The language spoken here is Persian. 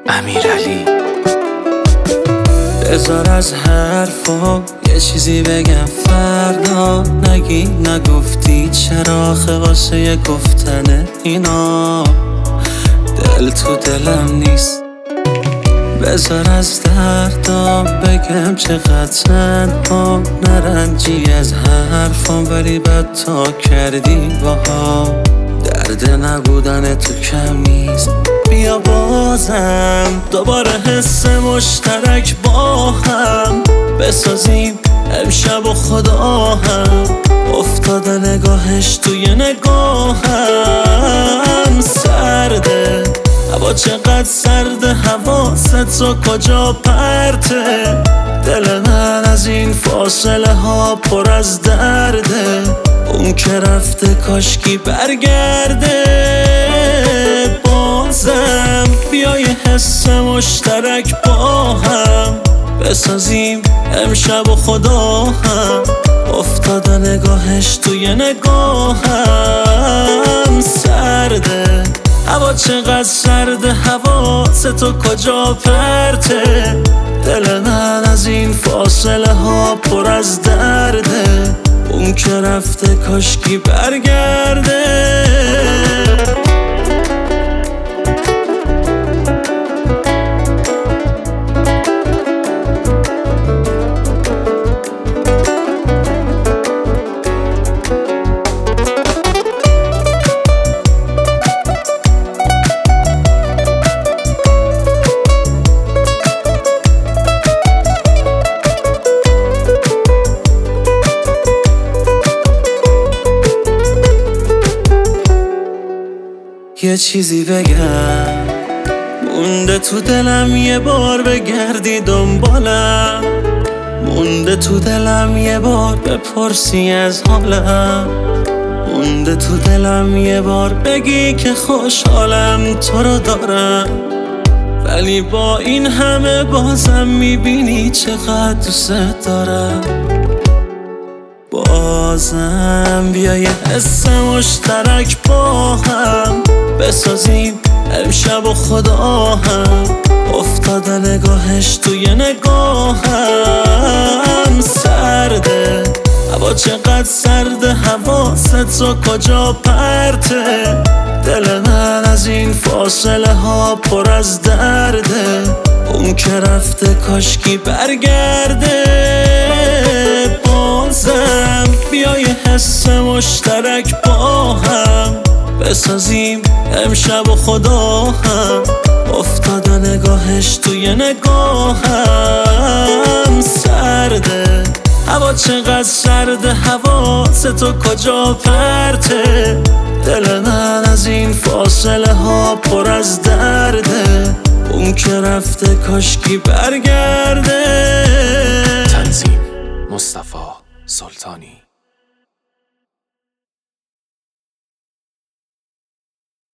امیرعلی. بذار از حرفا یه چیزی بگم فردا، نگی نگفتی چرا آخه واسه گفتن اینا دل تو دلم نیست. بذار از دردا بگم چقدر تنها، نرنجی از حرفام ولی بد تا کردی باها. درد نبودن تو کم نیست، بیا بازم دوباره حس مشترک با هم بسازیم امشب و خدا هم. افتاده نگاهش توی نگاهم، سرده هوا چقدر سرده، حواستو کجا پرته. دل من از این فاصله ها پر از درده، اون که رفته کاشکی برگرده. بازم بیای حس مشترک با هم بسازیم امشب و خدا هم. افتاده نگاهش توی نگاهم، سرده هوا چقدر سرده، حواستو کجا پرته. دل من از این فاصله ها پر از درده، اون که رفته کاشکی برگرده. یه چیزی بگم مونده تو دلم، یه بار بگردی دنبالم. مونده تو دلم یه بار بپرسی از حالم. مونده تو دلم یه بار بگی که خوشحالم تو رو دارم. ولی با این همه بازم میبینی چقدر دوست دارم. بازم بیا یه حس مشترک با هم بسازیم امشب و خدا هم. افتاده نگاهش توی نگاهم، سرده هوا چقدر سرده، حواستو کجا پرته. دل من از این فاصله ها پر از درده، اون که رفته کاشکی برگرده. بازم بیای حس مشترک با هم بسازیم امشب و خدا هم. افتاده نگاهش توی نگاهم، سرده هوا چقدر سرده، حواستو کجا پرته. دل من از این فاصله ها پر از درده، اون که رفته کاشکی برگرده. تنظیم مصطفی سلطانی.